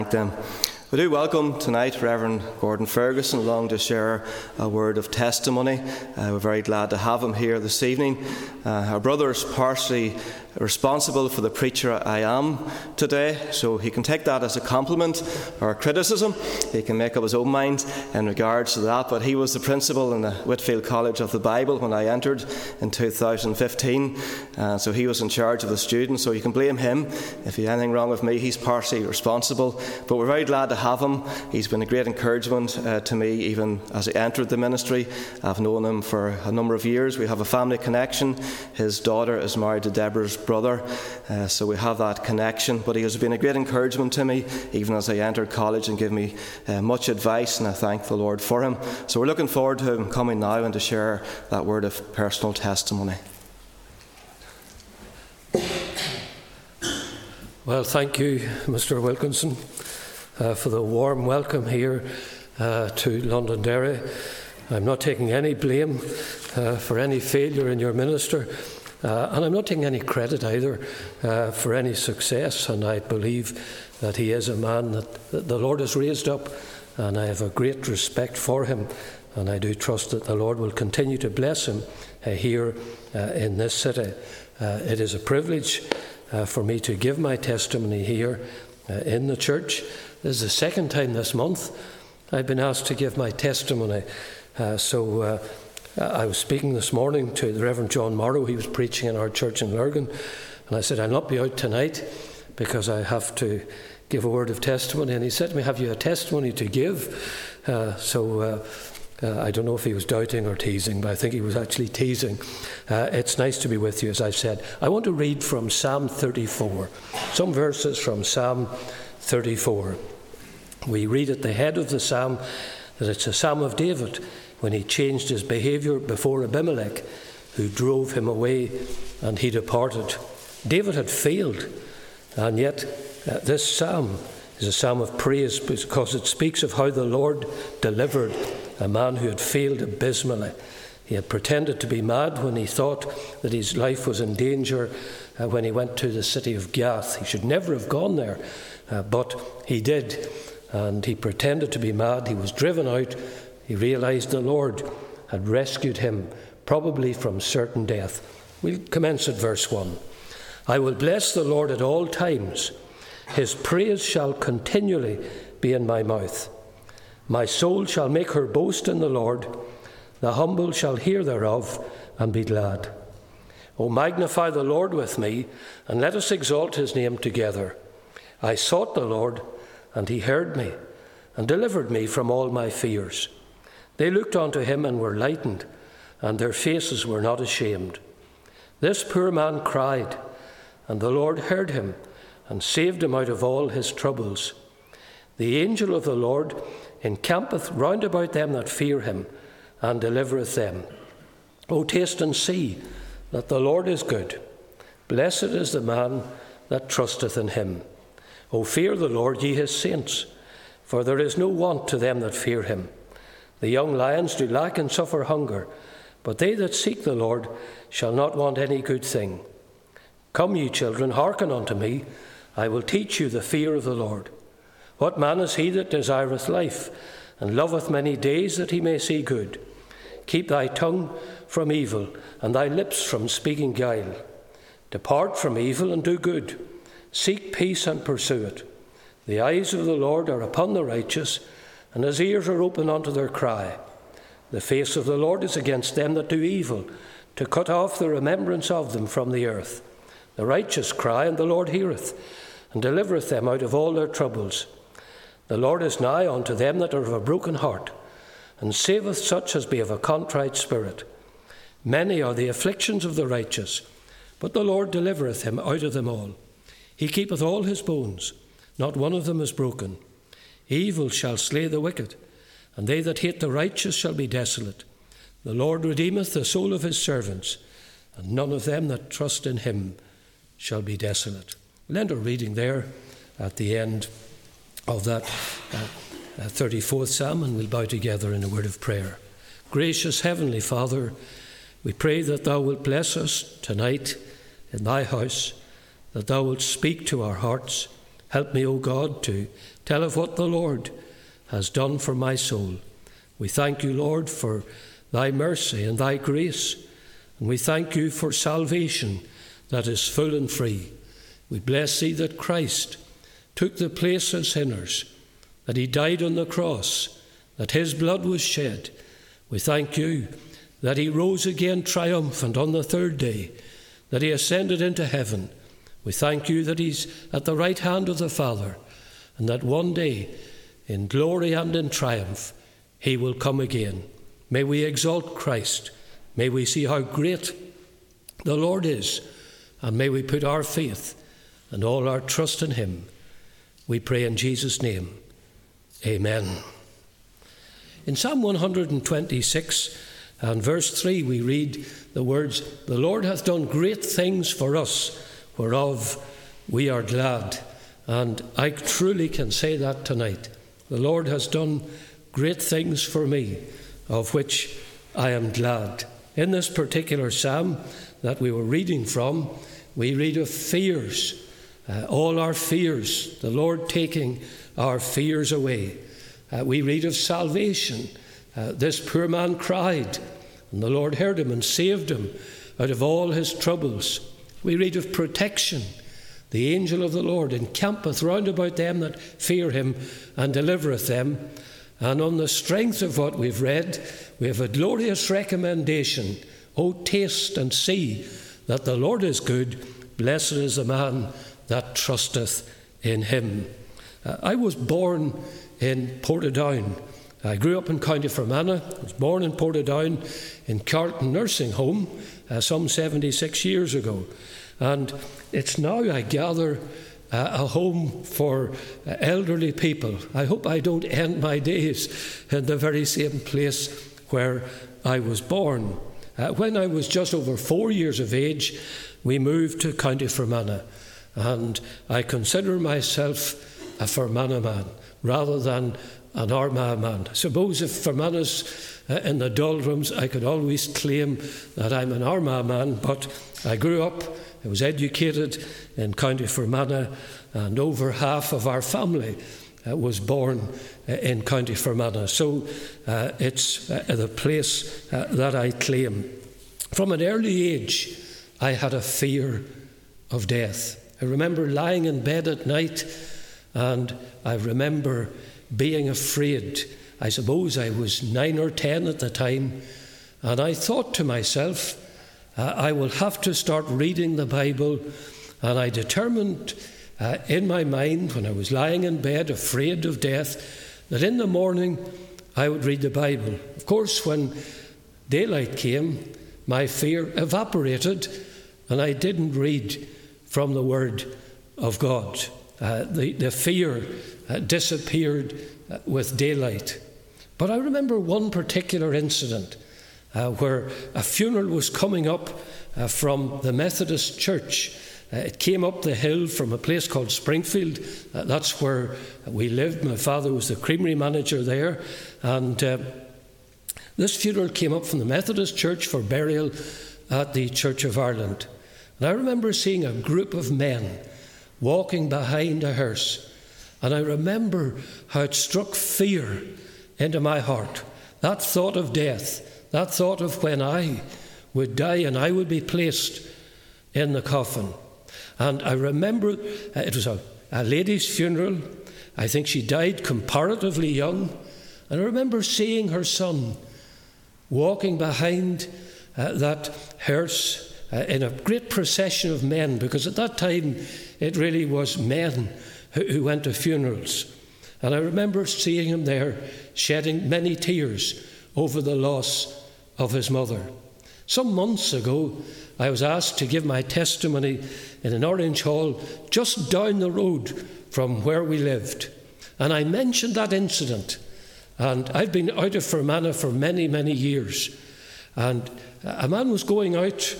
Them. We do welcome tonight Reverend Gordon Ferguson along to share a word of testimony. We're very glad to have him here this evening. Our brother is partially responsible for the preacher I am today, so he can take that as a compliment or a criticism. He can make up his own mind in regards to that, but he was the principal in the Whitfield College of the Bible when I entered in 2015, so he was in charge of the students, so you can blame him. If he had anything wrong with me, he's partially responsible, but we're very glad to have him. He's been a great encouragement to me even as I entered the ministry. I've known him for a number of years. We have a family connection. His daughter is married to Deborah's brother, so we have that connection, but he has been a great encouragement to me even as I entered college and gave me much advice, and I thank the Lord for him. So we're looking forward to him coming now and to share that word of personal testimony. Well, thank you, Mr. Wilkinson, for the warm welcome here to Londonderry. I'm not taking any blame for any failure in your minister, and I'm not taking any credit either for any success, and I believe that he is a man that the Lord has raised up, and I have a great respect for him, and I do trust that the Lord will continue to bless him here in this city. It is a privilege for me to give my testimony here in the church. This is the second time this month I've been asked to give my testimony. So I was speaking this morning to the Reverend John Morrow. He was preaching in our church in Lurgan, and I said, I'll not be out tonight because I have to give a word of testimony. And he said to me, have you a testimony to give? I don't know if he was doubting or teasing, but I think he was actually teasing. It's nice to be with you, as I've said. I want to read from Psalm 34, some verses from Psalm 34. We read at the head of the psalm that it's a psalm of David when he changed his behaviour before Abimelech, who drove him away, and he departed. David had failed, and yet this psalm is a psalm of praise because it speaks of how the Lord delivered a man who had failed abysmally. He had pretended to be mad when he thought that his life was in danger when he went to the city of Gath. He should never have gone there, but he did. And he pretended to be mad. He was driven out. He realized the Lord had rescued him, probably from certain death. We'll commence at verse 1. I will bless the Lord at all times. His praise shall continually be in my mouth. My soul shall make her boast in the Lord. The humble shall hear thereof and be glad. O magnify the Lord with me, and let us exalt his name together. I sought the Lord, and he heard me, and delivered me from all my fears. They looked unto him and were lightened, and their faces were not ashamed. This poor man cried, and the Lord heard him, and saved him out of all his troubles. The angel of the Lord encampeth round about them that fear him, and delivereth them. O taste and see that the Lord is good. Blessed is the man that trusteth in him. O fear the Lord, ye his saints, for there is no want to them that fear him. The young lions do lack and suffer hunger, but they that seek the Lord shall not want any good thing. Come, ye children, hearken unto me. I will teach you the fear of the Lord. What man is he that desireth life, and loveth many days that he may see good? Keep thy tongue from evil, and thy lips from speaking guile. Depart from evil and do good. Seek peace and pursue it. The eyes of the Lord are upon the righteous, and his ears are open unto their cry. The face of the Lord is against them that do evil, to cut off the remembrance of them from the earth. The righteous cry, and the Lord heareth, and delivereth them out of all their troubles. The Lord is nigh unto them that are of a broken heart, and saveth such as be of a contrite spirit. Many are the afflictions of the righteous, but the Lord delivereth him out of them all. He keepeth all his bones, not one of them is broken. Evil shall slay the wicked, and they that hate the righteous shall be desolate. The Lord redeemeth the soul of his servants, and none of them that trust in him shall be desolate. We'll end our reading there at the end of that 34th Psalm, and we'll bow together in a word of prayer. Gracious Heavenly Father, we pray that thou wilt bless us tonight in thy house, that thou wilt speak to our hearts, Help me, O God, to tell of what the Lord has done for my soul. We thank you, Lord, for thy mercy and thy grace, and we thank you for salvation that is full and free. We bless thee that Christ took the place of sinners, that he died on the cross, that his blood was shed. We thank you that he rose again triumphant on the third day, that he ascended into heaven. We thank you that he's at the right hand of the Father, and that one day, in glory and in triumph, he will come again. May we exalt Christ. May we see how great the Lord is, and may we put our faith and all our trust in him. We pray in Jesus' name. Amen. In Psalm 126 and verse 3 we read the words, "The Lord hath done great things for us, whereof we are glad." And I truly can say that tonight. The Lord has done great things for me, of which I am glad. In this particular psalm that we were reading from, we read of fears, all our fears, the Lord taking our fears away. We read of salvation. This poor man cried, and the Lord heard him and saved him out of all his troubles. We read of protection. The angel of the Lord encampeth round about them that fear him and delivereth them. And on the strength of what we've read, we have a glorious recommendation. O taste and see that the Lord is good. Blessed is the man that trusteth in him. I was born in Portadown. I grew up in County Fermanagh. I was born in Portadown in Carlton Nursing Home some 76 years ago. And it's now, I gather, a home for elderly people. I hope I don't end my days in the very same place where I was born. When I was just over 4 years of age, we moved to County Fermanagh, and I consider myself a Fermanagh man rather than an Armagh man. I suppose if Fermanagh's in the doldrums, I could always claim that I'm an Armagh man, but I grew up, I was educated in County Fermanagh, and over half of our family was born in County Fermanagh. So it's the place that I claim. From an early age, I had a fear of death. I remember lying in bed at night, and I remember being afraid. I suppose I was 9 or 10 at the time, and I thought to myself, I will have to start reading the Bible. And I determined in my mind, when I was lying in bed afraid of death, that in the morning I would read the Bible. Of course, when daylight came, my fear evaporated, and I didn't read from the Word of God. The fear disappeared with daylight. But I remember one particular incident where a funeral was coming up from the Methodist Church. It came up the hill from a place called Springfield. That's where we lived. My father was the creamery manager there. And this funeral came up from the Methodist Church for burial at the Church of Ireland. And I remember seeing a group of men walking behind a hearse. And I remember how it struck fear into my heart. That thought of death, that thought of when I would die and I would be placed in the coffin. And I remember it was a lady's funeral. I think she died comparatively young. And I remember seeing her son walking behind that hearse in a great procession of men, because at that time it really was men who went to funerals. And I remember seeing him there shedding many tears over the loss of his mother. Some months ago, I was asked to give my testimony in an Orange Hall just down the road from where we lived. And I mentioned that incident. And I've been out of Fermanagh for many, many years. And a man was going out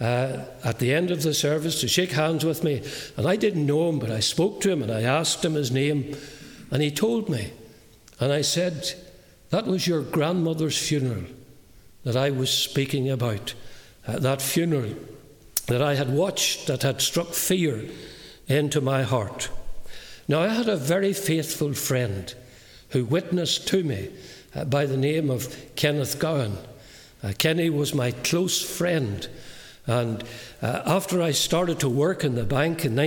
at the end of the service to shake hands with me. And I didn't know him, but I spoke to him and I asked him his name. And he told me. And I said, "That was your grandmother's funeral that I was speaking about. That funeral that I had watched, that had struck fear into my heart." Now, I had a very faithful friend who witnessed to me by the name of Kenneth Gowan. Kenny was my close friend, and after I started to work in the bank in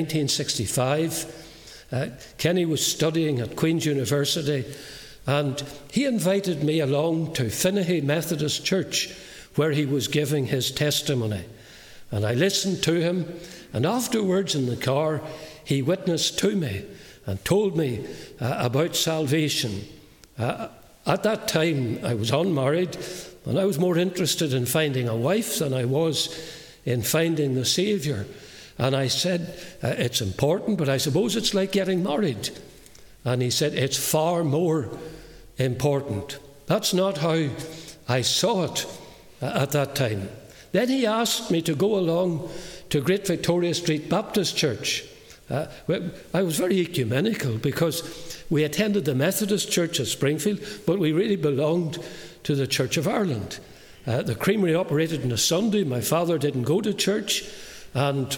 1965, Kenny was studying at Queen's University, and he invited me along to Finnehy Methodist Church, where he was giving his testimony. And I listened to him, and afterwards in the car, he witnessed to me and told me about salvation. At that time, I was unmarried, and I was more interested in finding a wife than I was in finding the Saviour. And I said, it's important, but I suppose it's like getting married. And he said, it's far more important. That's not how I saw it at that time. Then he asked me to go along to Great Victoria Street Baptist Church. I was very ecumenical because we attended the Methodist Church at Springfield, but we really belonged to the Church of Ireland. The creamery operated on a Sunday. My father didn't go to church, and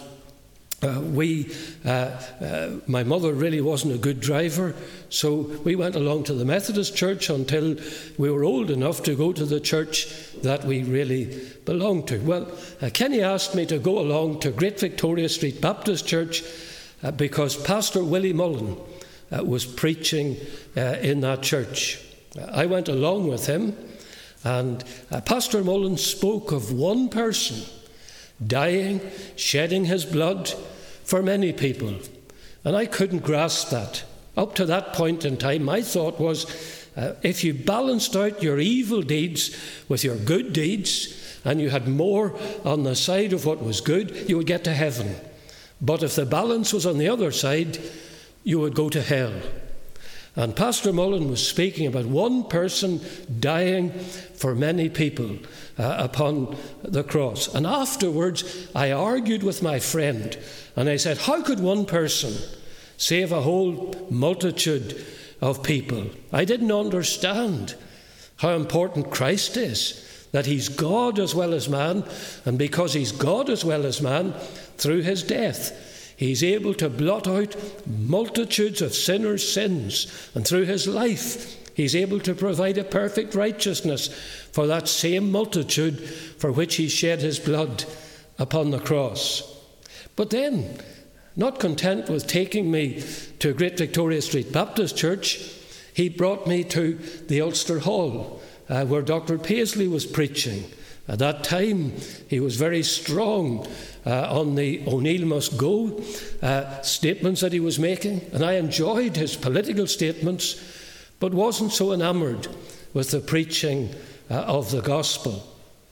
my mother really wasn't a good driver, so we went along to the Methodist Church until we were old enough to go to the church that we really belonged to. Well, Kenny asked me to go along to Great Victoria Street Baptist Church because Pastor Willie Mullen was preaching in that church. I went along with him, and Pastor Mullen spoke of one person dying, shedding his blood for many people. And I couldn't grasp that. Up to that point in time, my thought was, if you balanced out your evil deeds with your good deeds, and you had more on the side of what was good, you would get to heaven. But if the balance was on the other side, you would go to hell. And Pastor Mullen was speaking about one person dying for many people upon the cross. And afterwards, I argued with my friend, and I said, how could one person save a whole multitude of people? I didn't understand how important Christ is, that he's God as well as man, and because he's God as well as man, through his death, he's able to blot out multitudes of sinners' sins, and through his life, he's able to provide a perfect righteousness for that same multitude for which he shed his blood upon the cross. But then, not content with taking me to Great Victoria Street Baptist Church, he brought me to the Ulster Hall, where Dr. Paisley was preaching. At that time, he was very strong on the O'Neill must go statements that he was making, and I enjoyed his political statements, but wasn't so enamoured with the preaching of the gospel.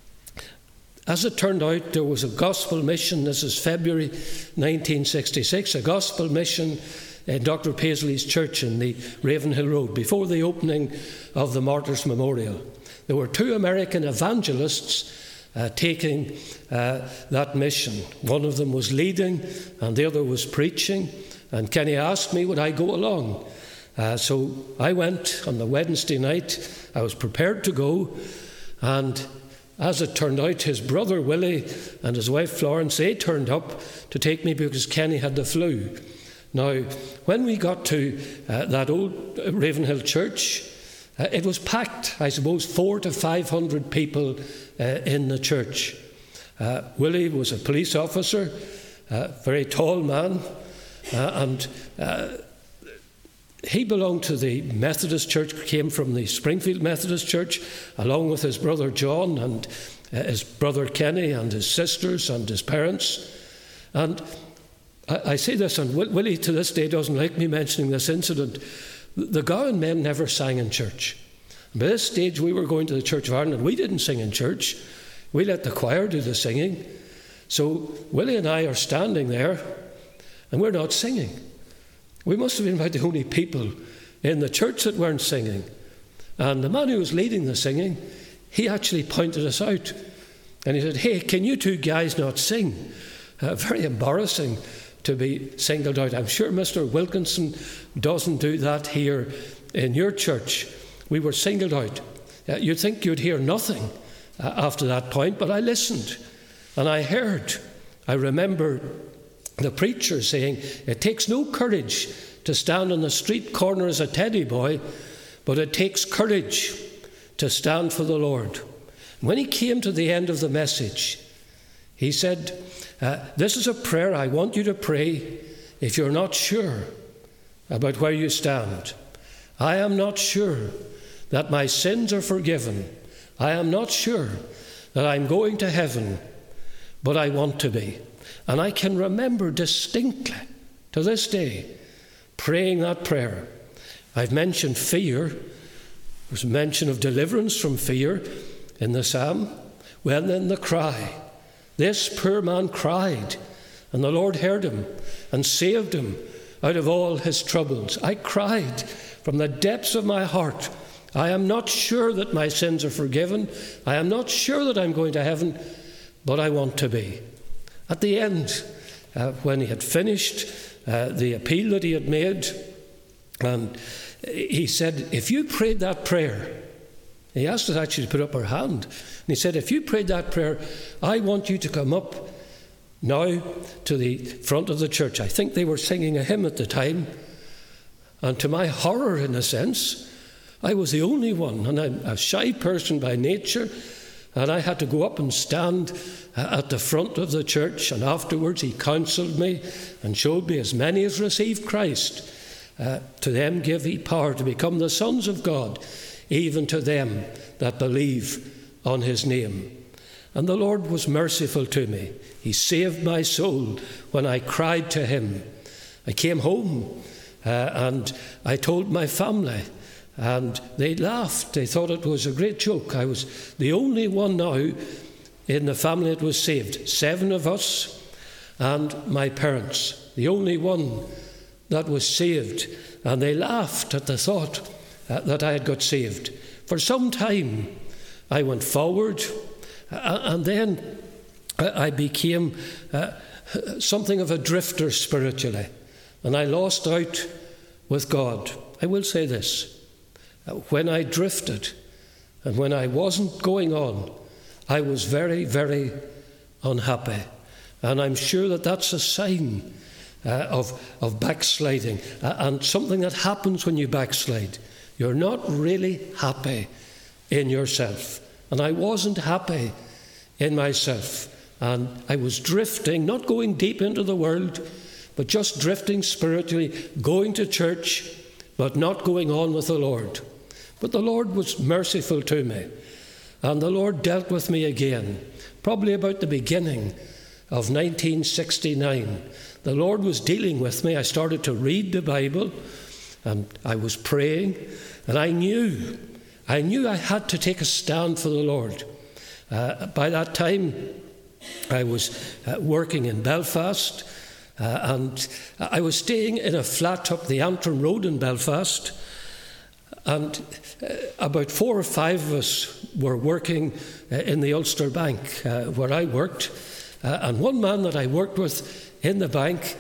As it turned out, there was a gospel mission. This is February 1966, a gospel mission in Dr. Paisley's church in the Ravenhill Road, before the opening of the Martyrs' Memorial. There were two American evangelists taking that mission. One of them was leading and the other was preaching, and Kenny asked me would I go along. So I went on the Wednesday night. I was prepared to go, and as it turned out, his brother Willie and his wife Florence, they turned up to take me because Kenny had the flu. Now, when we got to that old Ravenhill church, it was packed, I suppose, 400 to 500 people in the church. Willie was a police officer, a very tall man, and he belonged to the Methodist Church, came from the Springfield Methodist Church, along with his brother John and his brother Kenny and his sisters and his parents. And I say this, and Willie to this day doesn't like me mentioning this incident. The Gowan men never sang in church. By this stage, we were going to the Church of Ireland, and we didn't sing in church. We let the choir do the singing. So Willie and I are standing there, and we're not singing. We must have been about the only people in the church that weren't singing. And the man who was leading the singing, he actually pointed us out. And he said, hey, can you two guys not sing? Very embarrassing to be singled out. I'm sure Mr. Wilkinson doesn't do that here in your church. We were singled out. You'd think you'd hear nothing after that point, but I listened and I heard. I remember the preacher saying, it takes no courage to stand on the street corner as a teddy boy, but it takes courage to stand for the Lord. When he came to the end of the message, he said, this is a prayer I want you to pray if you're not sure about where you stand. I am not sure that my sins are forgiven. I am not sure that I'm going to heaven, but I want to be. And I can remember distinctly to this day praying that prayer. I've mentioned fear. There's mention of deliverance from fear in the psalm. Well, then the cry. This poor man cried, and the Lord heard him and saved him out of all his troubles. I cried from the depths of my heart. I am not sure that my sins are forgiven. I am not sure that I'm going to heaven, but I want to be. At the end, when he had finished the appeal that he had made, and he said, if you prayed that prayer, he asked us actually to put up our hand, and he said, if you prayed that prayer, I want you to come up now to the front of the church. I think they were singing a hymn at the time, and to my horror, in a sense, I was the only one, and I'm a shy person by nature, and I had to go up and stand at the front of the church, and afterwards he counselled me and showed me, as many as received Christ, to them give he power to become the sons of God, even to them that believe on his name. And the Lord was merciful to me. He saved my soul when I cried to him. I came home and I told my family, and they laughed. They thought it was a great joke. I was the only one now in the family that was saved. 7 of us and my parents, the only one that was saved. And they laughed at the thought that I had got saved. For some time I went forward, and then I became something of a drifter spiritually, and I lost out with God. I will say this, when I drifted and when I wasn't going on, I was very, very unhappy. And I'm sure that that's a sign of backsliding, and something that happens when you backslide. You're not really happy in yourself. And I wasn't happy in myself. And I was drifting, not going deep into the world, but just drifting spiritually, going to church, but not going on with the Lord. But the Lord was merciful to me. And the Lord dealt with me again, probably about the beginning of 1969. The Lord was dealing with me. I started to read the Bible, and I was praying, and I knew I had to take a stand for the Lord. By that time, I was working in Belfast, and I was staying in a flat up the Antrim Road in Belfast, and about 4 or 5 of us were working in the Ulster Bank where I worked, and one man that I worked with in the bank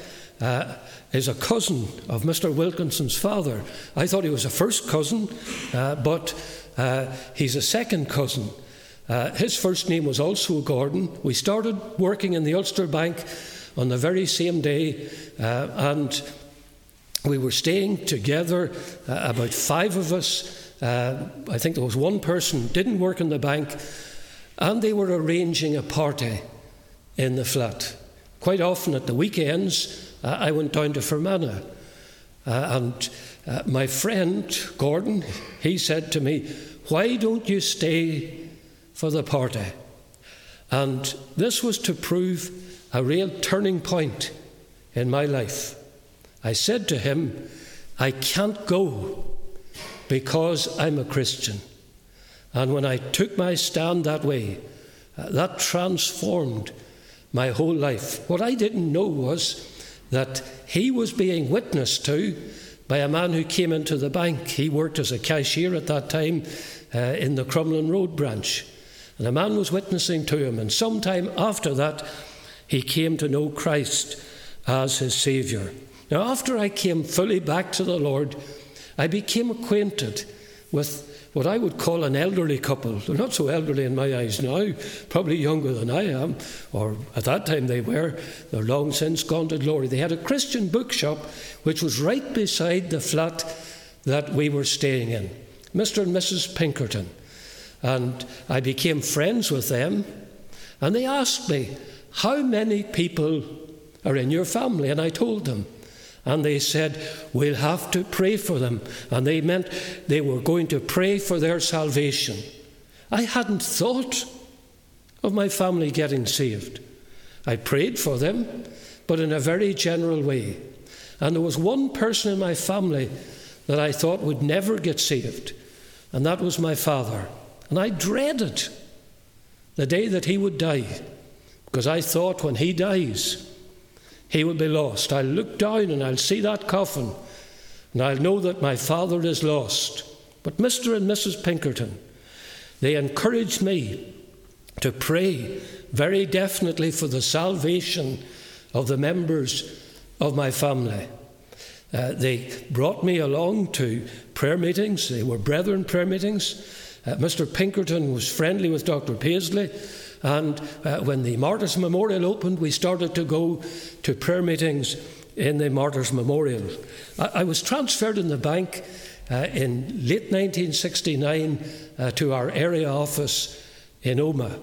is a cousin of Mr. Wilkinson's father. I thought he was a first cousin, but he's a second cousin. His first name was also Gordon. We started working in the Ulster Bank on the very same day, and we were staying together, about 5 of us. I think there was one person who didn't work in the bank, and they were arranging a party in the flat. Quite often at the weekends, I went down to Fermanagh, and my friend Gordon, he said to me, "Why don't you stay for the party?" And this was to prove a real turning point in my life. I said to him, "I can't go because I'm a Christian." And when I took my stand that way, that transformed my whole life. What I didn't know was that he was being witnessed to by a man who came into the bank. He worked as a cashier at that time in the Crumlin Road branch. And a man was witnessing to him. And sometime after that, he came to know Christ as his Saviour. Now, after I came fully back to the Lord, I became acquainted with what I would call an elderly couple. They're not so elderly in my eyes now, probably younger than I am, or at that time they were. They're long since gone to glory. They had a Christian bookshop which was right beside the flat that we were staying in, Mr. and Mrs. Pinkerton. And I became friends with them, and they asked me, how many people are in your family? And I told them. And they said, we'll have to pray for them. And they meant they were going to pray for their salvation. I hadn't thought of my family getting saved. I prayed for them, but in a very general way. And there was one person in my family that I thought would never get saved, and that was my father. And I dreaded the day that he would die, because I thought when he dies, he will be lost. I'll look down and I'll see that coffin, and I'll know that my father is lost. But Mr. and Mrs. Pinkerton, they encouraged me to pray very definitely for the salvation of the members of my family. They brought me along to prayer meetings. They were brethren prayer meetings. Mr. Pinkerton was friendly with Dr. Paisley. And when the Martyrs Memorial opened, we started to go to prayer meetings in the Martyrs Memorial. I was transferred in the bank in late 1969 to our area office in Omagh.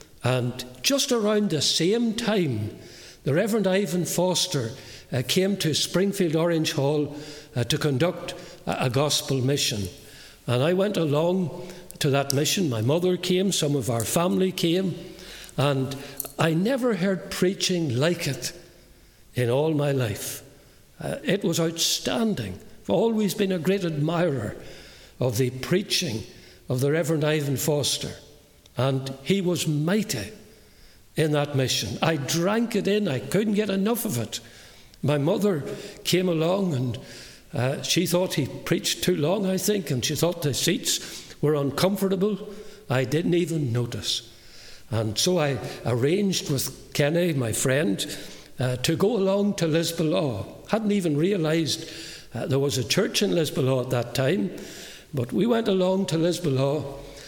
And just around the same time, the Reverend Ivan Foster came to Springfield Orange Hall to conduct a gospel mission. And I went along to that mission. My mother came, some of our family came, and I never heard preaching like it in all my life. It was outstanding. I've always been a great admirer of the preaching of the Reverend Ivan Foster, and he was mighty in that mission. I drank it in. I couldn't get enough of it. My mother came along, and she thought he preached too long, I think, and she thought the seats were uncomfortable. I didn't even notice. And so I arranged with Kenny, my friend, to go along to Lisbolaw. Hadn't even realised there was a church in Lisbolaw at that time, but we went along to Lisbolaw,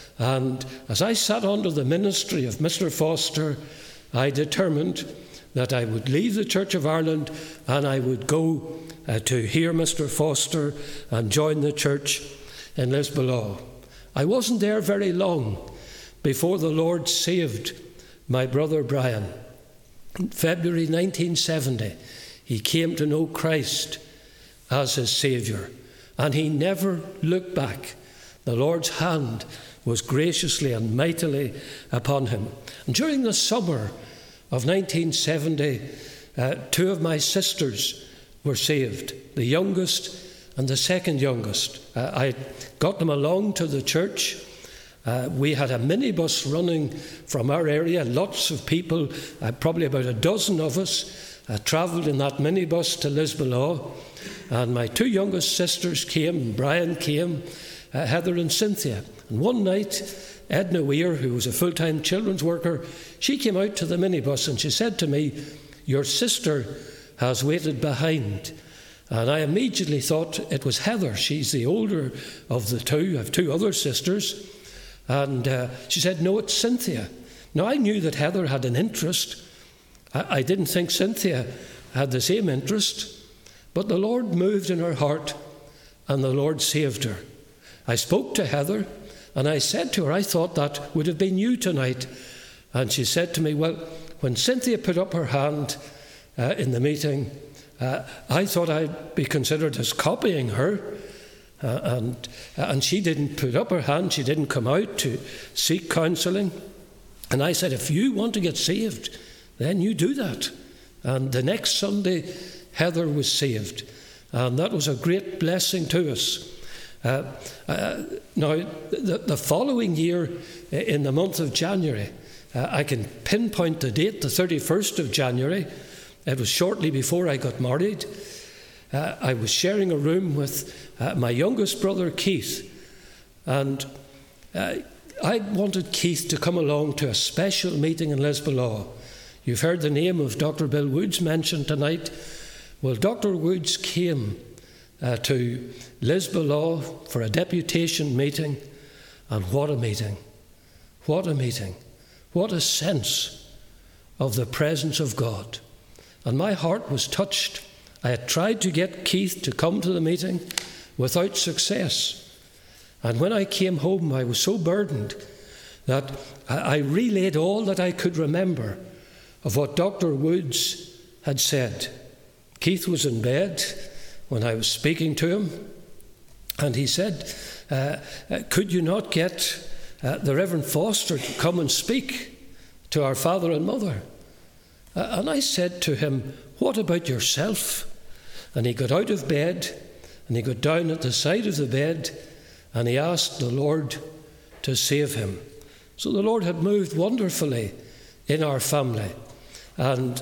and as I sat under the ministry of Mr. Foster, I determined that I would leave the Church of Ireland and I would go to hear Mr. Foster and join the church in Lisbolaw. I wasn't there very long before the Lord saved my brother Brian. In February 1970, he came to know Christ as his Saviour, and he never looked back. The Lord's hand was graciously and mightily upon him. And during the summer of 1970, two of my sisters were saved, the youngest and the second youngest. I got them along to the church. We had a minibus running from our area. Lots of people, probably about a dozen of us, travelled in that minibus to Lisbolaw. And my two youngest sisters came, Brian came, Heather and Cynthia. And one night, Edna Weir, who was a full-time children's worker, she came out to the minibus and she said to me, "Your sister has waited behind." And I immediately thought it was Heather. She's the older of the two. I have two other sisters. And she said, "No, it's Cynthia." Now, I knew that Heather had an interest. I didn't think Cynthia had the same interest. But the Lord moved in her heart, and the Lord saved her. I spoke to Heather, and I said to her, "I thought that would have been you tonight." And she said to me, "Well, when Cynthia put up her hand in the meeting, I thought I'd be considered as copying her." And she didn't put up her hand. She didn't come out to seek counselling. And I said, "If you want to get saved, then you do that." And the next Sunday, Heather was saved. And that was a great blessing to us. Now, the following year, in the month of January, I can pinpoint the date, the 31st of January. It was shortly before I got married. I was sharing a room with my youngest brother, Keith. And I wanted Keith to come along to a special meeting in Lisbolaw. You've heard the name of Dr. Bill Woods mentioned tonight. Well, Dr. Woods came to Lisbon for a deputation meeting, and what a meeting. What a meeting. What a sense of the presence of God. And my heart was touched. I had tried to get Keith to come to the meeting without success. And when I came home, I was so burdened that I relayed all that I could remember of what Dr. Woods had said. Keith was in bed when I was speaking to him, and he said, could you not get the Reverend Foster to come and speak to our father and mother? And I said to him, what about yourself? And he got out of bed, and he got down at the side of the bed, and he asked the Lord to save him. So the Lord had moved wonderfully in our family. And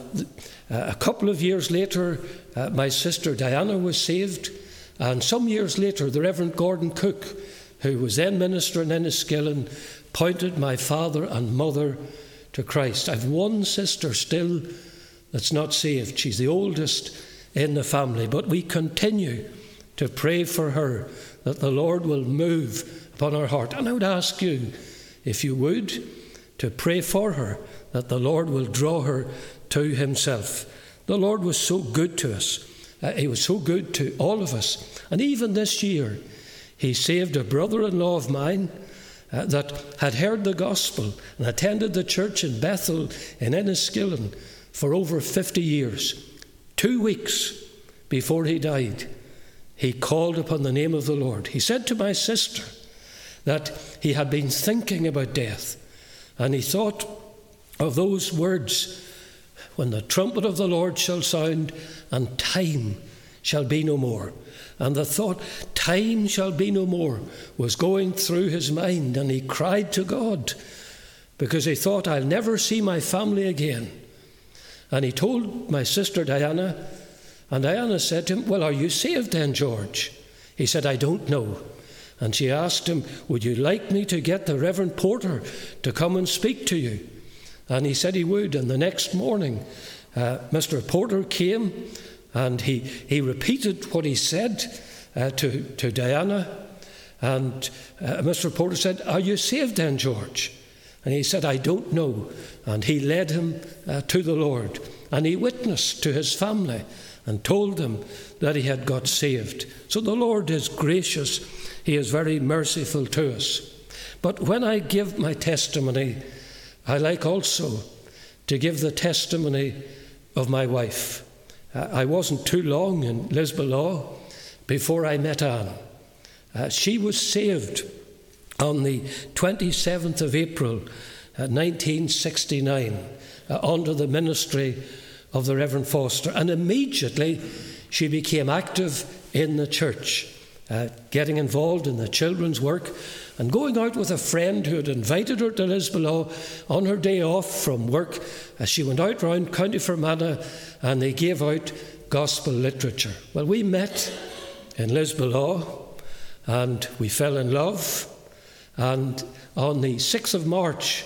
a couple of years later, my sister Diana was saved. And some years later, the Reverend Gordon Cook, who was then minister in Enniskillen, pointed my father and mother to Christ. I've one sister still that's not saved. She's the oldest in the family. But we continue to pray for her, that the Lord will move upon her heart. And I would ask you, if you would, to pray for her, that the Lord will draw her to himself. The Lord was so good to us. He was so good to all of us. And even this year, he saved a brother-in-law of mine that had heard the gospel and attended the church in Bethel in Enniskillen for over 50 years. 2 weeks before he died, he called upon the name of the Lord. He said to my sister that he had been thinking about death, and he thought of those words, when the trumpet of the Lord shall sound and time shall be no more. And the thought, time shall be no more, was going through his mind, and he cried to God because he thought, I'll never see my family again. And he told my sister Diana, and Diana said to him, well, are you saved then, George? He said, I don't know. And she asked him, would you like me to get the Reverend Porter to come and speak to you? And he said he would. And the next morning, Mr. Porter came, and he repeated what he said to Diana. And Mr. Porter said, are you saved then, George? And he said, I don't know. And he led him to the Lord. And he witnessed to his family and told them that he had got saved. So the Lord is gracious. He is very merciful to us. But when I give my testimony, I like also to give the testimony of my wife. I wasn't too long in Lisbon before I met Anne. She was saved on the 27th of April 1969 under the ministry of the Reverend Foster, and immediately she became active in the church, getting involved in the children's work and going out with a friend who had invited her to Lisbon on her day off from work. She went out round County Fermanagh and they gave out gospel literature. Well, we met in Lisbon and we fell in love, and on the 6th of March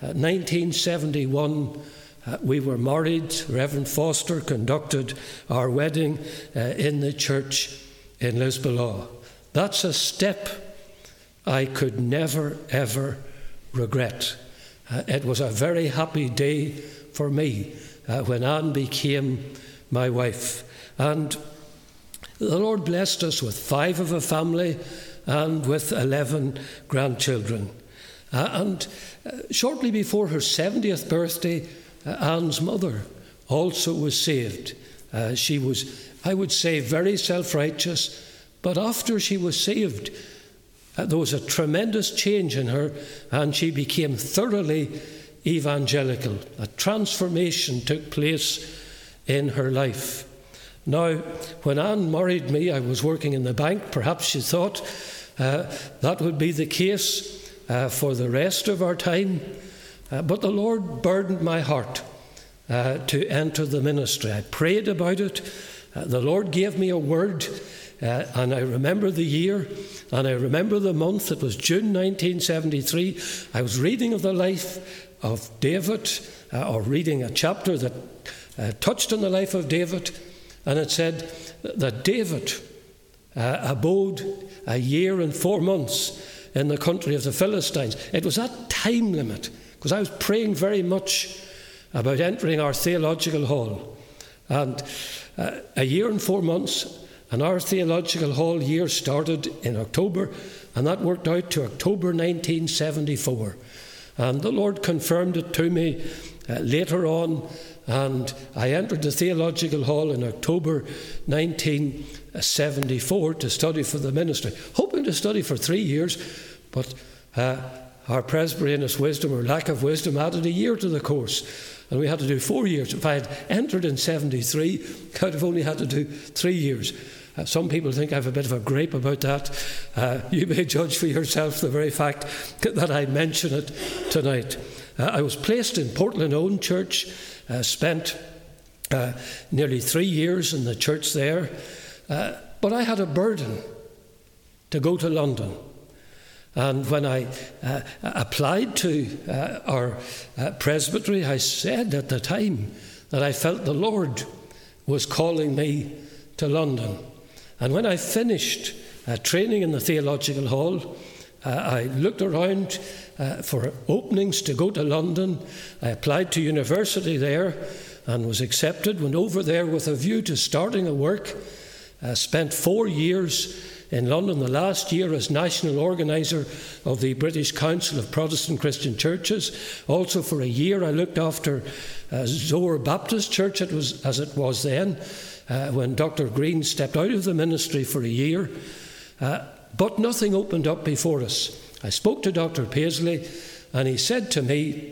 1971 we were married. Reverend Foster conducted our wedding in the church in Lisbon. That's a step I could never, ever regret. It was a very happy day for me when Anne became my wife. And the Lord blessed us with 5 of a family and with 11 grandchildren. And shortly before her 70th birthday, Anne's mother also was saved. She was, I would say, very self-righteous, but after she was saved, there was a tremendous change in her, and she became thoroughly evangelical. A transformation took place in her life. Now, when Anne married me, I was working in the bank. Perhaps she thought that would be the case for the rest of our time. But the Lord burdened my heart to enter the ministry. I prayed about it. The Lord gave me a word, and I remember the year, and I remember the month. It was June 1973. I was reading of the life of David, or reading a chapter that touched on the life of David, and it said that David abode a year and 4 months in the country of the Philistines. It was that time limit, because I was praying very much about entering our theological hall. And a year and 4 months, and our theological hall year started in October, and that worked out to October 1974. And the Lord confirmed it to me later on, and I entered the theological hall in October 1974 to study for the ministry, hoping to study for 3 years, but our Presbyterianist wisdom, or lack of wisdom, added a year to the course, and we had to do 4 years. If I had entered in 73, I would have only had to do 3 years. Some people think I have a bit of a grape about that. You may judge for yourself the very fact that I mention it tonight. I was placed in Portland Own Church, spent nearly 3 years in the church there, but I had a burden to go to London. And when I applied to our presbytery, I said at the time that I felt the Lord was calling me to London. And when I finished training in the theological hall, I looked around for openings to go to London. I applied to university there and was accepted. Went over there with a view to starting a work. Spent 4 years in London, the last year as national organiser of the British Council of Protestant Christian Churches. Also for a year I looked after Zoar Baptist Church, as it was then, when Dr. Green stepped out of the ministry for a year. But nothing opened up before us. I spoke to Dr. Paisley, and he said to me,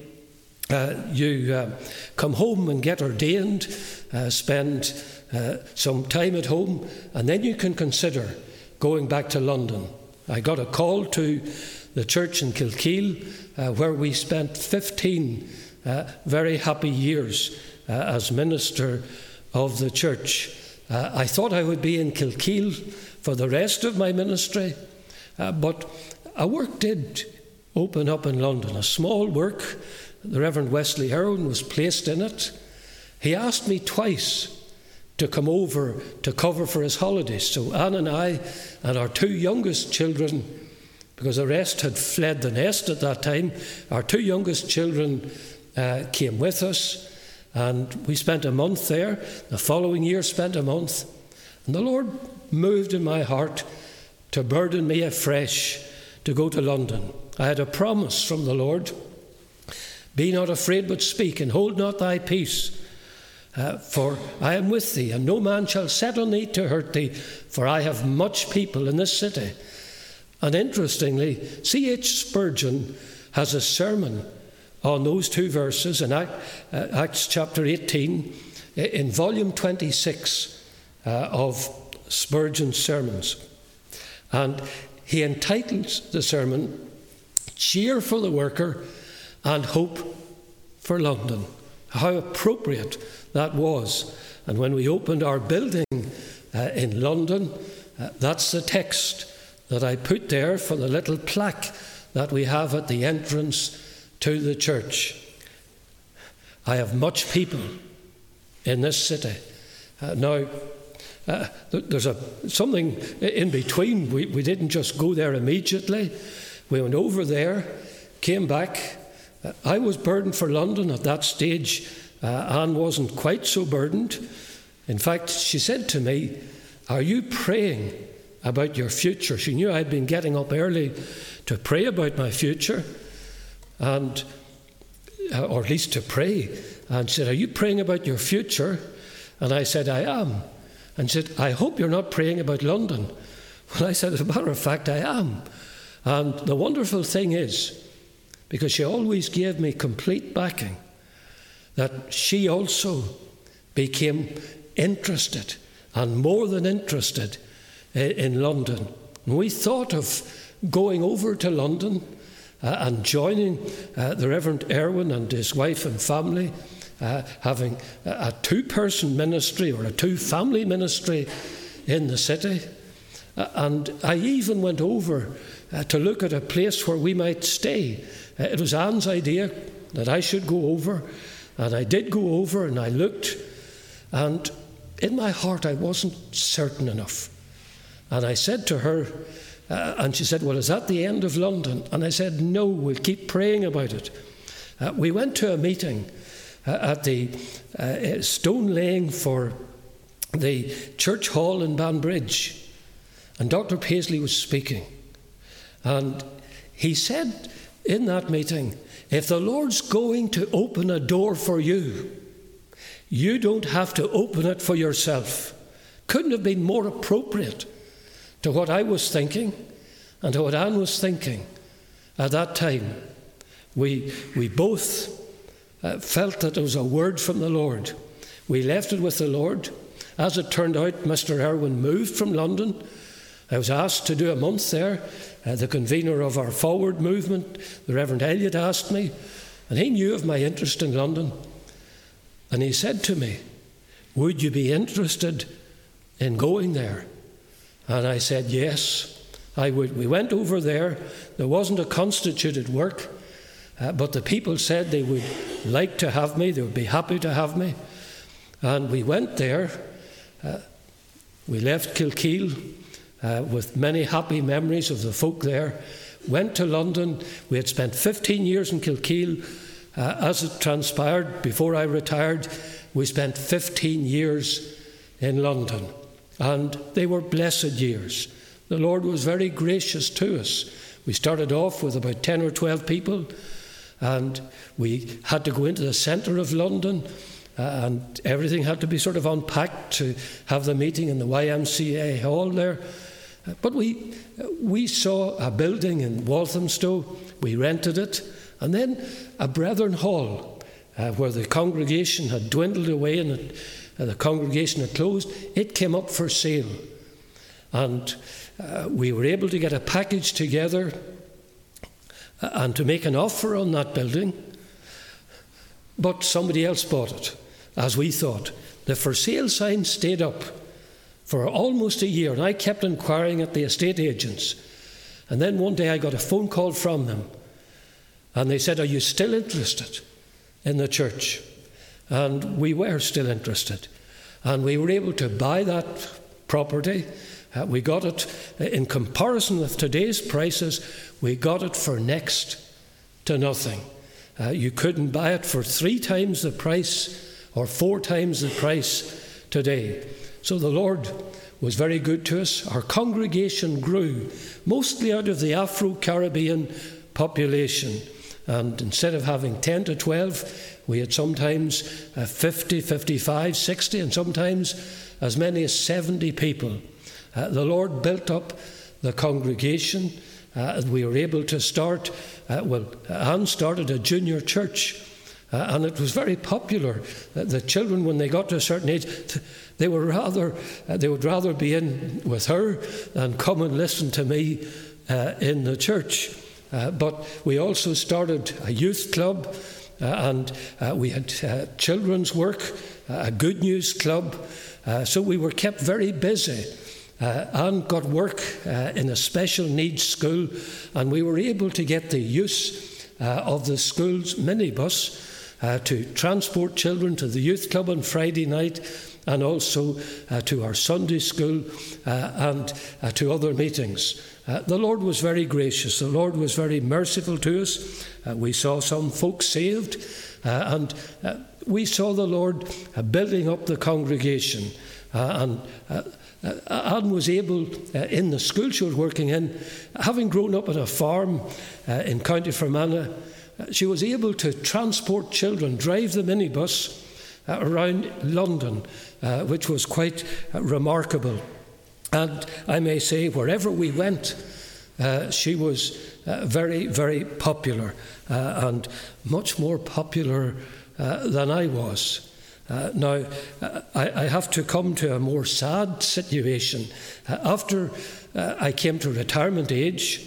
you come home and get ordained, spend some time at home, and then you can consider going back to London. I got a call to the church in Kilkeel, where we spent 15 very happy years as minister of the church. I thought I would be in Kilkeel for the rest of my ministry, but a work did open up in London, a small work. The Reverend Wesley Irwin was placed in it. He asked me twice to come over to cover for his holidays. So Anne and I and our 2 youngest children, because the rest had fled the nest at that time, our 2 youngest children came with us, and we spent a month there. The following year spent a month. And the Lord moved in my heart to burden me afresh to go to London. I had a promise from the Lord: be not afraid, but speak, and hold not thy peace. For I am with thee, and no man shall set on thee to hurt thee, for I have much people in this city. And interestingly, C.H. Spurgeon has a sermon on those 2 verses in Acts chapter 18, in volume 26 of Spurgeon's sermons. And he entitles the sermon, "Cheer for the Worker and Hope for London." How appropriate that was. And when we opened our building in London, that's the text that I put there for the little plaque that we have at the entrance to the church. I have much people in this city. Now, there's something in between. We didn't just go there immediately. We went over there, came back. I was burdened for London at that stage. Anne wasn't quite so burdened. In fact, she said to me, "Are you praying about your future?" She knew I'd been getting up early to pray about my future, and or at least to pray. And she said, "Are you praying about your future?" And I said, "I am." And she said, "I hope you're not praying about London." Well, I said, "As a matter of fact, I am." And the wonderful thing is, because she always gave me complete backing, that she also became interested, and more than interested, in London. And we thought of going over to London and joining the Reverend Irwin and his wife and family, having a 2-person ministry or a 2-family ministry in the city. And I even went over to look at a place where we might stay. It was Anne's idea that I should go over, and I did go over, and I looked, and in my heart I wasn't certain enough. And I said to her, and she said, well, is that the end of London? And I said, no, we'll keep praying about it. We went to a meeting at the stone laying for the church hall in Banbridge. And Dr. Paisley was speaking. And he said in that meeting, if the Lord's going to open a door for you, you don't have to open it for yourself. Couldn't have been more appropriate to what I was thinking and to what Anne was thinking at that time. We both felt that it was a word from the Lord. We left it with the Lord. As it turned out, Mr. Irwin moved from London. I was asked to do a month there. The convener of our forward movement, the Reverend Elliot, asked me, and he knew of my interest in London. And he said to me, would you be interested in going there? And I said, yes, I would. We went over there. There wasn't a constituted work, but the people said they would like to have me. They would be happy to have me. And we went there. We left Kilkeel with many happy memories of the folk there. Went to London. We had spent 15 years in Kilkeel. As it transpired, before I retired, we spent 15 years in London. And they were blessed years. The Lord was very gracious to us. We started off with about 10 or 12 people, and we had to go into the centre of London, and everything had to be sort of unpacked to have the meeting in the YMCA hall there. But we saw a building in Walthamstow. We rented it. And then a Brethren Hall, where the congregation had dwindled away and the congregation had closed, it came up for sale. And we were able to get a package together and to make an offer on that building. But somebody else bought it, as we thought. The for sale sign stayed up for almost a year, and I kept inquiring at the estate agents. And then one day I got a phone call from them. And they said, are you still interested in the church? And we were still interested. And we were able to buy that property. We got it, in comparison with today's prices, we got it for next to nothing. You couldn't buy it for 3 times the price or 4 times the price today. So the Lord was very good to us. Our congregation grew, mostly out of the Afro-Caribbean population. And instead of having 10 to 12, we had sometimes 50, 55, 60, and sometimes as many as 70 people. The Lord built up the congregation. We were able to start, Anne started a junior church, and it was very popular. The children, when they got to a certain age, they would rather be in with her than come and listen to me in the church. But we also started a youth club, and we had children's work, a good news club. So we were kept very busy. Anne got work in a special needs school, and we were able to get the use of the school's minibus to transport children to the youth club on Friday night, and also to our Sunday school and to other meetings. The Lord was very gracious. The Lord was very merciful to us. We saw some folks saved, and we saw the Lord building up the congregation. And Anne was able, in the school she was working in, having grown up on a farm in County Fermanagh, she was able to transport children, drive the minibus around London, which was quite remarkable. And I may say, wherever we went, she was very, very popular, and much more popular than I was. Now, I have to come to a more sad situation. After I came to retirement age,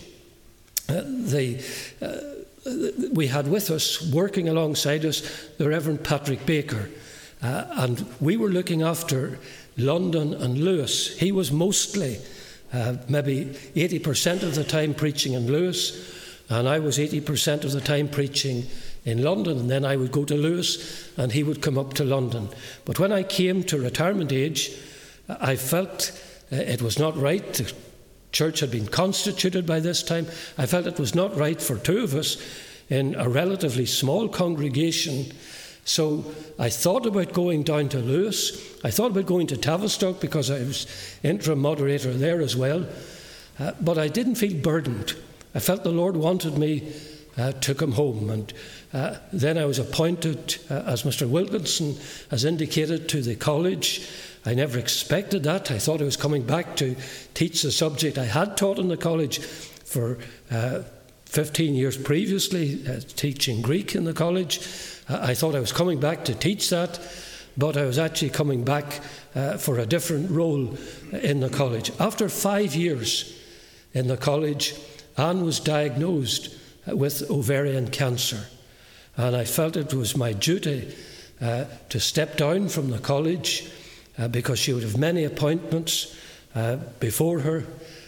we had with us, working alongside us, the Reverend Patrick Baker, and we were looking after London and Lewis. He was mostly, maybe 80% of the time preaching in Lewis, and I was 80% of the time preaching in London, and then I would go to Lewis and he would come up to London. But when I came to retirement age, I felt it was not right. The church had been constituted by this time. I felt it was not right for two of us in a relatively small congregation. So I thought about going down to Lewis. I thought about going to Tavistock because I was interim moderator there as well. But I didn't feel burdened. I felt the Lord wanted me to come home. And then I was appointed, as Mr. Wilkinson has indicated, to the college. I never expected that. I thought I was coming back to teach the subject I had taught in the college for 15 years previously, teaching Greek in the college. I thought I was coming back to teach that, but I was actually coming back for a different role in the college. After 5 years in the college, Anne was diagnosed with ovarian cancer, and I felt it was my duty to step down from the college because she would have many appointments before her.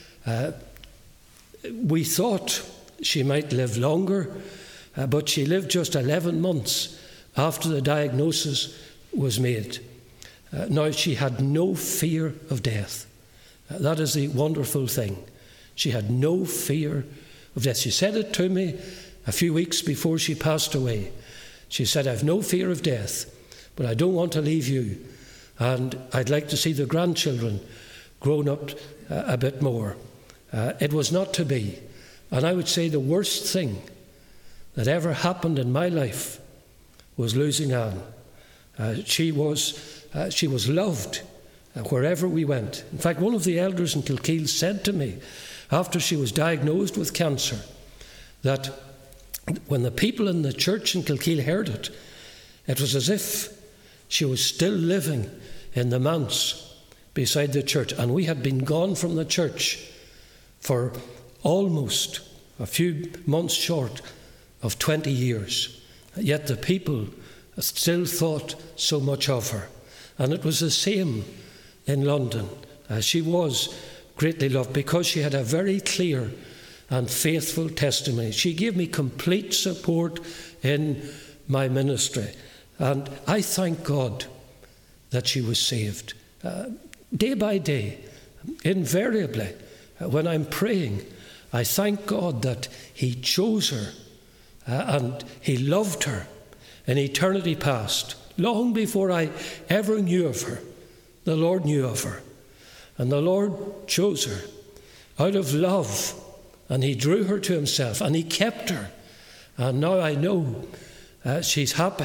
We thought she might live longer, but she lived just 11 months after the diagnosis was made. Now, she had no fear of death. That is the wonderful thing. She had no fear of death. She said it to me a few weeks before she passed away. She said, "I've no fear of death, but I don't want to leave you, and I'd like to see the grandchildren grown up a bit more." It was not to be. And I would say the worst thing that ever happened in my life was losing Anne. She was loved wherever we went. In fact, one of the elders in Kilkeel said to me, after she was diagnosed with cancer, that when the people in the church in Kilkeel heard it, it was as if she was still living in the manse beside the church. And we had been gone from the church for almost a few months short of 20 years. Yet the people still thought so much of her. And it was the same in London. She was greatly loved because she had a very clear and faithful testimony. She gave me complete support in my ministry. And I thank God that she was saved. Day by day, invariably, when I'm praying, I thank God that He chose her and He loved her in eternity past. Long before I ever knew of her, the Lord knew of her. And the Lord chose her out of love, and He drew her to Himself, and He kept her. And now I know she's happy,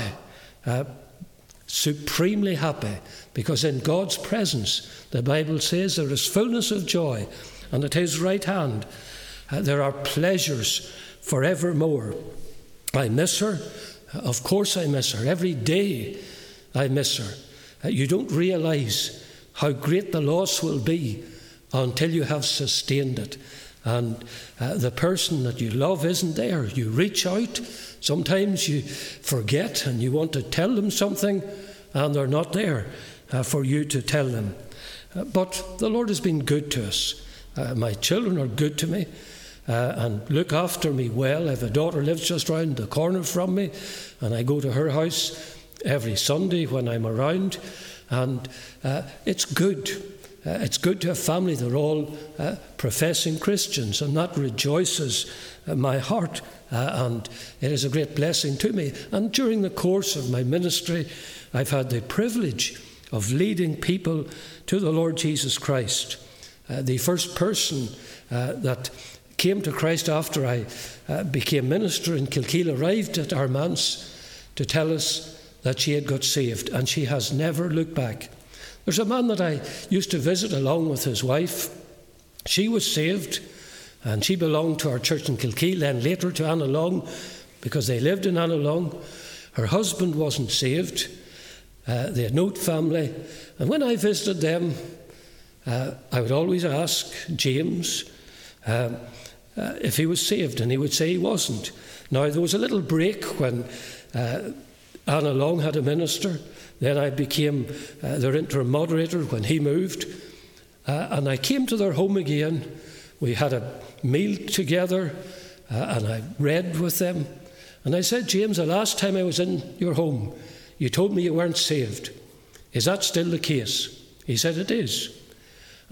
supremely happy, because in God's presence, the Bible says, there is fullness of joy, and at His right hand there are pleasures forevermore. I miss her. Of course I miss her. Every day I miss her. You don't realise how great the loss will be until you have sustained it. And the person that you love isn't there. You reach out. Sometimes you forget and you want to tell them something, and they're not there for you to tell them. But the Lord has been good to us. My children are good to me and look after me well. I have a daughter who lives just round the corner from me, and I go to her house every Sunday when I'm around. And it's good. It's good to have family. They're all professing Christians, and that rejoices my heart. And it is a great blessing to me. And during the course of my ministry, I've had the privilege of leading people to the Lord Jesus Christ. The first person that came to Christ after I became minister in Kilkeel arrived at our manse to tell us that she had got saved, and she has never looked back. There's a man that I used to visit along with his wife. She was saved, and she belonged to our church in Kilkeel, then later to Annalong, because they lived in Annalong. Her husband wasn't saved. They had no family. And when I visited them, I would always ask James if he was saved, and he would say he wasn't. Now, there was a little break when Annalong had a minister. Then I became their interim moderator when he moved. And I came to their home again. We had a meal together, and I read with them. And I said, James, the last time I was in your home, you told me you weren't saved. Is that still the case? He said, it is.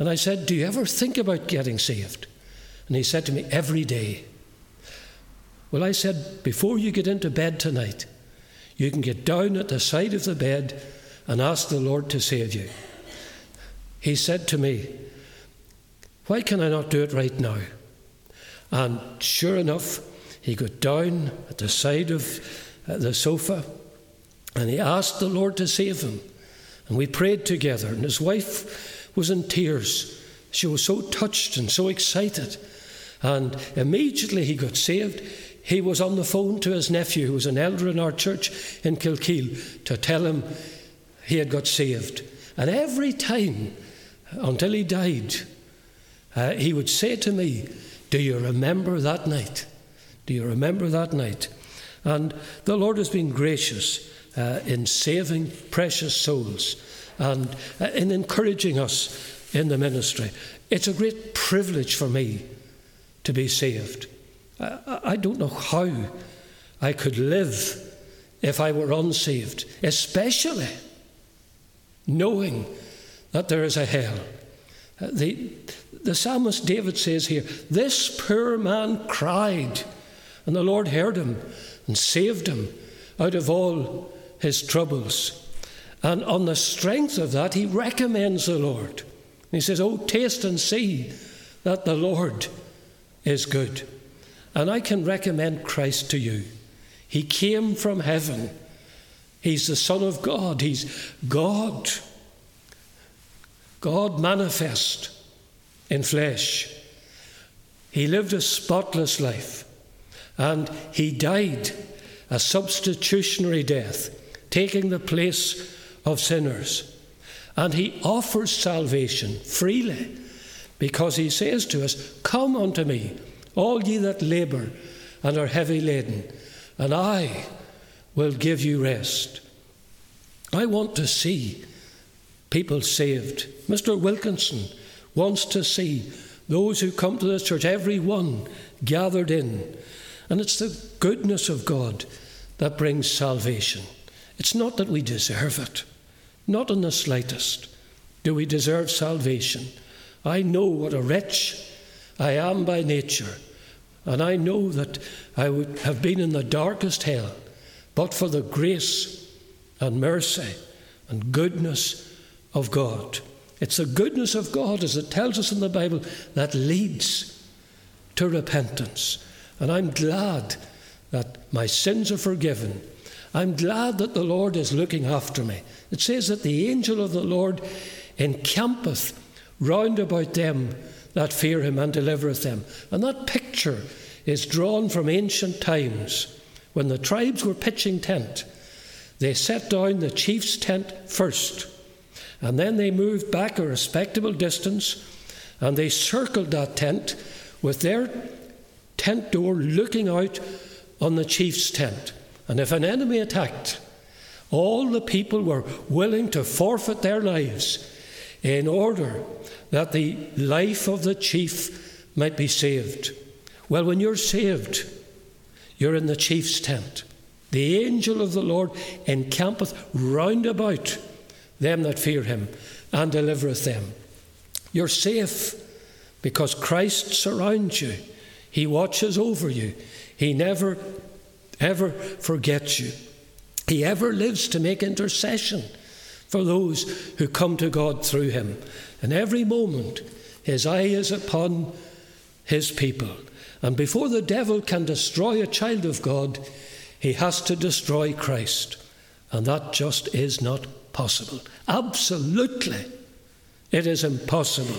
And I said, do you ever think about getting saved? And he said to me, every day. Well, I said, before you get into bed tonight, you can get down at the side of the bed and ask the Lord to save you. He said to me, why can I not do it right now? And sure enough, he got down at the side of the sofa and he asked the Lord to save him. And we prayed together, and his wife was in tears. She was so touched and so excited. And immediately he got saved. He was on the phone to his nephew, who was an elder in our church in Kilkeel, to tell him he had got saved. And every time, until he died, he would say to me, do you remember that night? Do you remember that night? And the Lord has been gracious in saving precious souls and in encouraging us in the ministry. It's a great privilege for me to be saved. I don't know how I could live if I were unsaved, especially knowing that there is a hell. The psalmist David says here, this poor man cried, and the Lord heard him and saved him out of all his troubles. And on the strength of that, he recommends the Lord. He says, oh, taste and see that the Lord is good. And I can recommend Christ to you. He came from heaven. He's the Son of God. He's God. God manifest in flesh. He lived a spotless life. And he died a substitutionary death, taking the place of sinners. And he offers salvation freely, because he says to us, come unto me, all ye that labour and are heavy laden, and I will give you rest. I want to see people saved. Mr. Wilkinson wants to see those who come to this church, every one gathered in. And it's the goodness of God that brings salvation. It's not that we deserve it. Not in the slightest do we deserve salvation. I know what a wretch I am by nature, and I know that I would have been in the darkest hell, but for the grace and mercy and goodness of God. It's the goodness of God, as it tells us in the Bible, that leads to repentance. And I'm glad that my sins are forgiven. I'm glad that the Lord is looking after me. It says that the angel of the Lord encampeth round about them that fear him and delivereth them. And that picture is drawn from ancient times. When the tribes were pitching tent, they set down the chief's tent first, and then they moved back a respectable distance, and they circled that tent with their tent door looking out on the chief's tent. And if an enemy attacked, all the people were willing to forfeit their lives in order that the life of the chief might be saved. Well, when you're saved, you're in the chief's tent. The angel of the Lord encampeth round about them that fear him and delivereth them. You're safe because Christ surrounds you. He watches over you. He never, ever forgets you. He ever lives to make intercession for those who come to God through him. And every moment his eye is upon his people. And before the devil can destroy a child of God, he has to destroy Christ. And that just is not possible. Absolutely, it is impossible.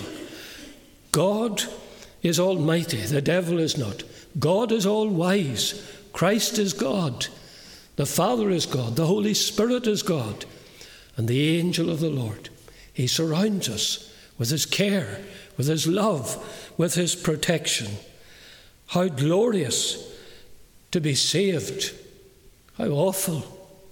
God is almighty, the devil is not. God is all wise. Christ is God. The Father is God. The Holy Spirit is God. And the angel of the Lord, he surrounds us with his care, with his love, with his protection. How glorious to be saved. How awful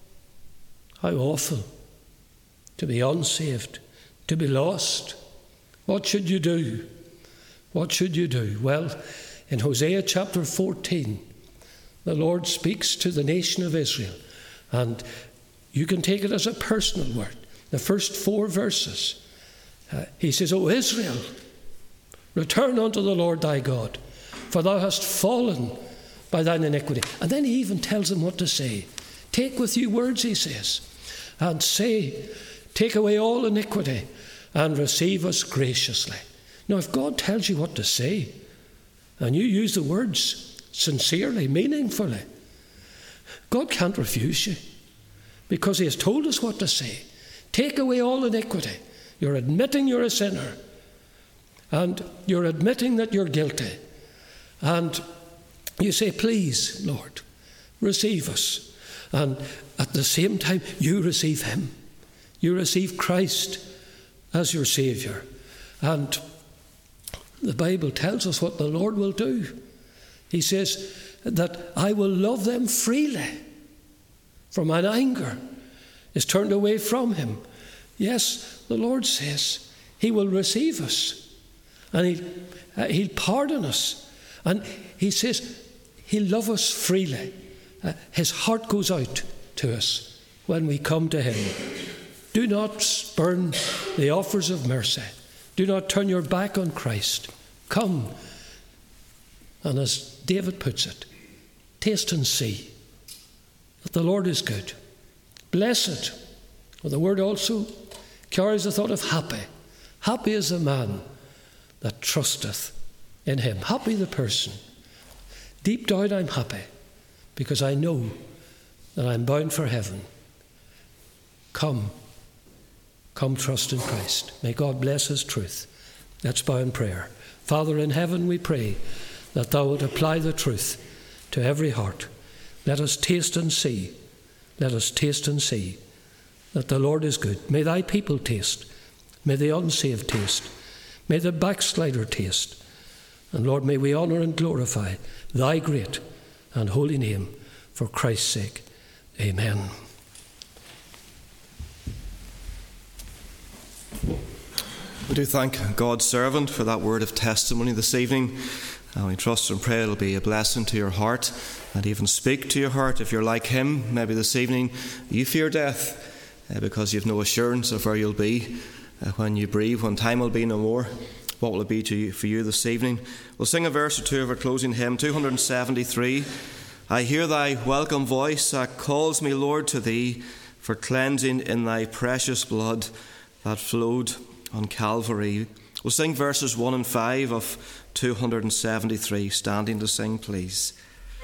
to be unsaved, to be lost. What should you do? What should you do? Well, in Hosea chapter 14, the Lord speaks to the nation of Israel, and you can take it as a personal word. The first 4 verses, He says, O Israel, return unto the Lord thy God, for thou hast fallen by thine iniquity. And then he even tells them what to say. Take with you words, he says, and say, take away all iniquity and receive us graciously. Now, if God tells you what to say, and you use the words sincerely, meaningfully, God can't refuse you, because he has told us what to say. Take away all iniquity. You're admitting you're a sinner, and you're admitting that you're guilty. And you say, please, Lord, receive us. And at the same time, you receive him. You receive Christ as your Saviour. And the Bible tells us what the Lord will do. He says that I will love them freely, for mine anger is turned away from him. Yes, the Lord says he will receive us, and he'll pardon us. And he says he'll love us freely. His heart goes out to us when we come to him. Do not spurn the offers of mercy. Do not turn your back on Christ. Come, and as David puts it, taste and see that the Lord is good. Blessed, well, the word also carries the thought of happy. Happy is the man that trusteth in him. Happy the person. Deep down I'm happy, because I know that I'm bound for heaven. Come trust in Christ. May God bless his truth. Let's bow in prayer. Father in heaven, we pray that thou wilt apply the truth to every heart. Let us taste and see. Let us taste and see that the Lord is good. May thy people taste. May the unsaved taste. May the backslider taste. And Lord, may we honour and glorify thy great and holy name for Christ's sake. Amen. We do thank God's servant for that word of testimony this evening. And we trust and pray it'll be a blessing to your heart and even speak to your heart. If you're like him, maybe this evening you fear death because you've no assurance of where you'll be when you breathe, when time will be no more. What will it be for you this evening? We'll sing a verse or two of our closing hymn, 273. I hear thy welcome voice that calls me, Lord, to thee, for cleansing in thy precious blood that flowed on Calvary. We'll sing verses 1 and 5 of 273. Standing to sing, please.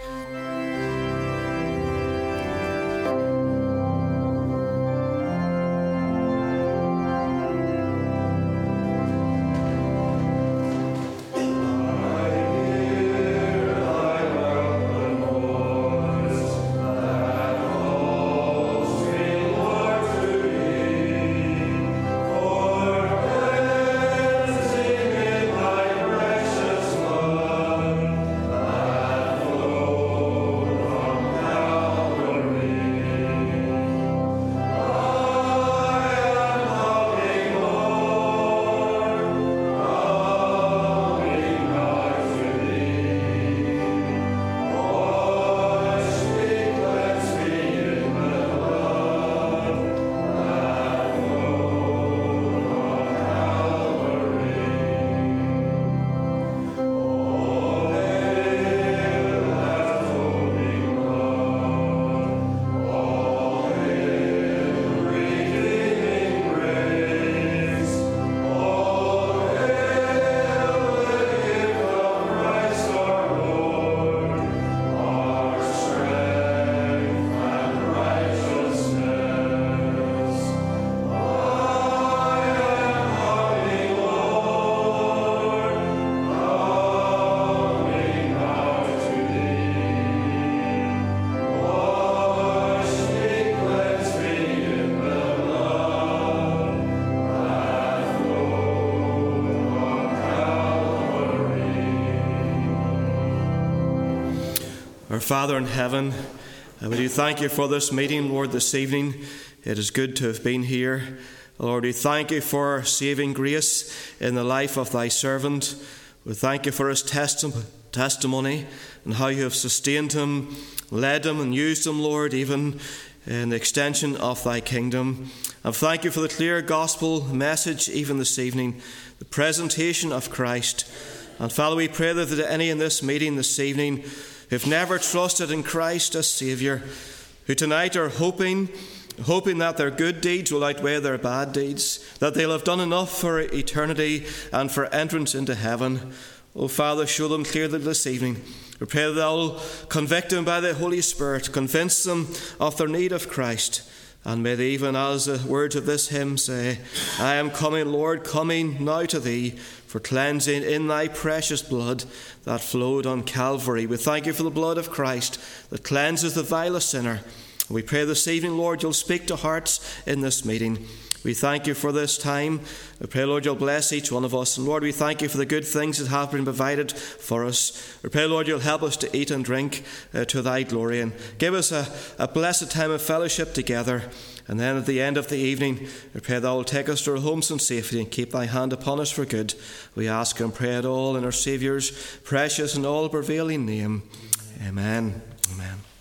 Our Father in heaven, we do thank you for this meeting, Lord, this evening. It is good to have been here. Lord, we thank you for saving grace in the life of thy servant. We thank you for his testimony and how you have sustained him, led him and used him, Lord, even in the extension of thy kingdom. And thank you for the clear gospel message even this evening, the presentation of Christ. And Father, we pray that any in this meeting this evening who've never trusted in Christ as Saviour, who tonight are hoping that their good deeds will outweigh their bad deeds, that they'll have done enough for eternity and for entrance into heaven. Oh, Father, show them clearly this evening. We pray that they'll convict them by the Holy Spirit, convince them of their need of Christ. And may they, even as the words of this hymn say, I am coming, Lord, coming now to thee, for cleansing in thy precious blood that flowed on Calvary. We thank you for the blood of Christ that cleanses the vilest sinner. We pray this evening, Lord, you'll speak to hearts in this meeting. We thank you for this time. We pray, Lord, you'll bless each one of us. And Lord, we thank you for the good things that have been provided for us. We pray, Lord, you'll help us to eat and drink to thy glory. And give us a blessed time of fellowship together. And then at the end of the evening, we pray thou will take us to our homes in safety and keep thy hand upon us for good. We ask and pray it all in our Saviour's precious and all-prevailing name. Amen. Amen.